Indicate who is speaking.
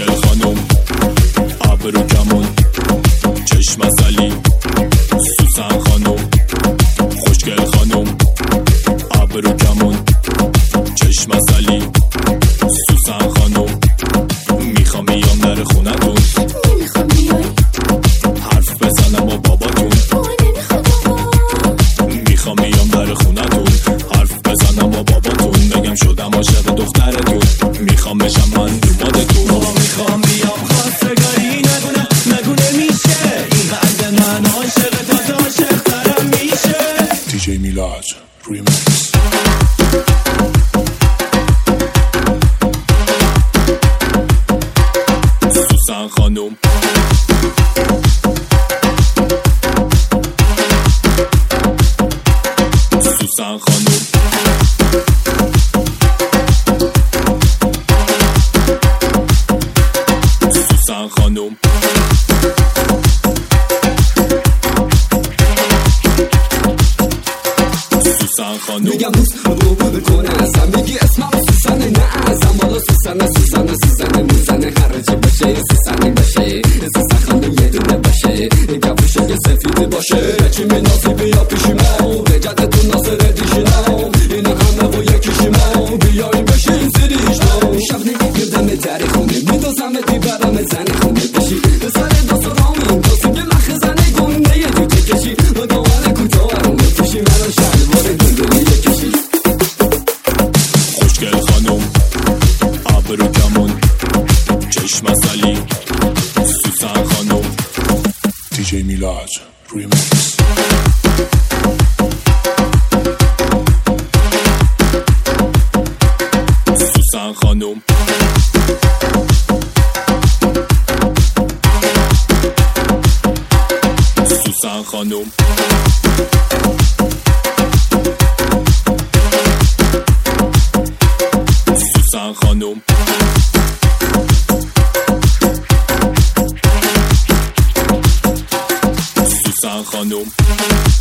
Speaker 1: خوشگل خانم ابرو کمون چشم عسلی سوسن خانم خوشگل خانم ابرو کمون چشم عسلی سوسن خانم میخوام بیام در خونتون
Speaker 2: نمیخوام بیای
Speaker 1: حرف بزنم با باباتون میخوام بیام در خونتون حرف بزنم با باباتون بگم شدم عاشق دخترتون میخوام بشم من دومادتون بابا میخوام بیام خواستگاری نگونه میشه این قلب من عاشق تا عاشق ترم میشه دیجی میلاد ریمیکس سوسن خانم سوسن خانم سوسن خانم سوسن خانم
Speaker 3: میگم دوست رو بکنه ازم میگی اسمم سوسنه نه ازم والا سوسنه میزنه خرجه باشه سوسنه باشه سوسن خانم یه دونه باشه کفوشه که سفید باشه چی منازی بیا پیشیمم رجتتون ناصر دیشینم این همه و یکیشیمم بیایی بشین سریشم شب نگیردم در خونه میدازم دیبرم زن خونه بشی سر دست رامین دوستی که مخ زنه گونه یه جو کشی دوان کوتاه رو میکشی منو شلوار گندونی یکشی
Speaker 1: خوشگل خانم ابرو کمون چشم عسلی سوسن خانم دیجی میلاد ریمیکس سوسن خانم سوسن خانم سوسن خانم سوسن خانم